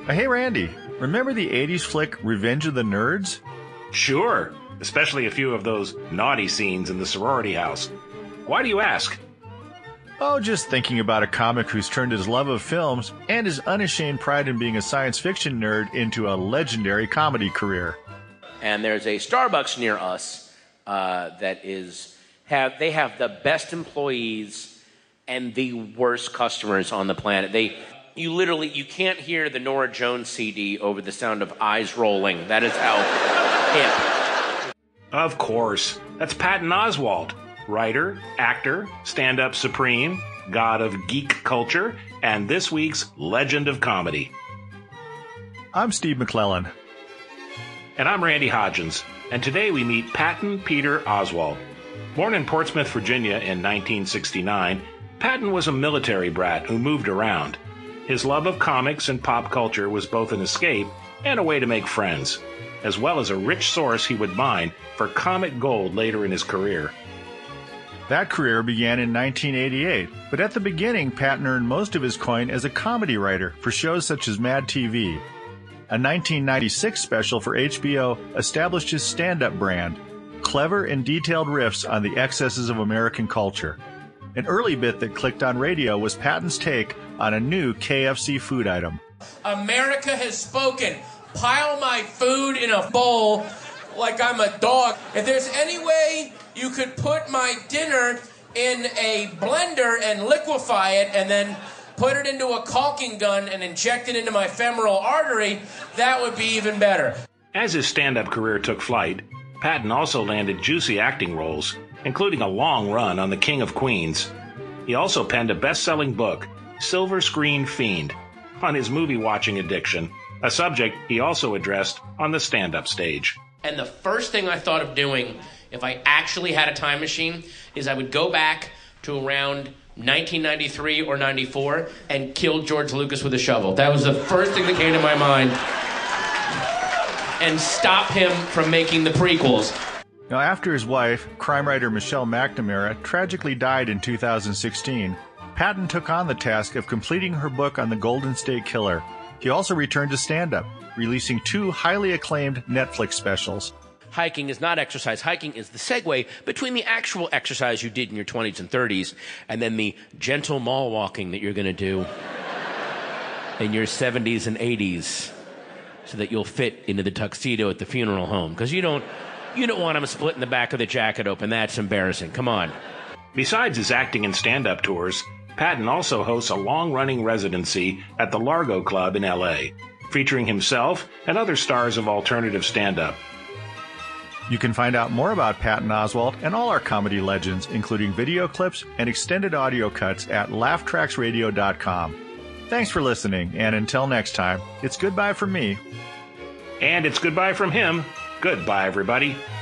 Hey, Randy, remember the 80s flick Revenge of the Nerds? Sure, especially a few of those naughty scenes in the sorority house. Why do you ask? Oh, just thinking about a comic who's turned his love of films and his unashamed pride in being a science fiction nerd into a legendary comedy career. And there's a Starbucks near us they have the best employees and the worst customers on the planet. You can't hear the Norah Jones CD over the sound of eyes rolling. That is how hip. Of course. That's Patton Oswalt, writer, actor, stand-up supreme, god of geek culture, and this week's legend of comedy. I'm Steve McClellan. And I'm Randy Hodgins, and today we meet Patton Peter Oswalt. Born in Portsmouth, Virginia in 1969, Patton was a military brat who moved around. His love of comics and pop culture was both an escape and a way to make friends, as well as a rich source he would mine for comic gold later in his career. That career began in 1988, but at the beginning, Patton earned most of his coin as a comedy writer for shows such as Mad TV. A 1996 special for HBO established his stand-up brand, clever and detailed riffs on the excesses of American culture. An early bit that clicked on radio was Patton's take on a new KFC food item. America has spoken. Pile my food in a bowl like I'm a dog. If there's any way you could put my dinner in a blender and liquefy it and then put it into a caulking gun and inject it into my femoral artery, that would be even better. As his stand-up career took flight, Patton also landed juicy acting roles, including a long run on The King of Queens. He also penned a best-selling book, Silver Screen Fiend, on his movie-watching addiction, a subject he also addressed on the stand-up stage. And the first thing I thought of doing, if I actually had a time machine, is I would go back to around 1993 or 94 and kill George Lucas with a shovel. That was the first thing that came to my mind. And stop him from making the prequels. Now, after his wife, crime writer Michelle McNamara, tragically died in 2016, Patton took on the task of completing her book on the Golden State Killer. He also returned to stand-up, releasing 2 highly acclaimed Netflix specials. Hiking is not exercise. Hiking is the segue between the actual exercise you did in your 20s and 30s and then the gentle mall walking that you're going to do in your 70s and 80s so that you'll fit into the tuxedo at the funeral home. Because you don't want him splitting the back of the jacket open. That's embarrassing. Come on. Besides his acting and stand-up tours, Patton also hosts a long-running residency at the Largo Club in L.A., featuring himself and other stars of alternative stand-up. You can find out more about Patton Oswalt and all our comedy legends, including video clips and extended audio cuts at laughtracksradio.com. Thanks for listening, and until next time, it's goodbye from me. And it's goodbye from him. Goodbye, everybody.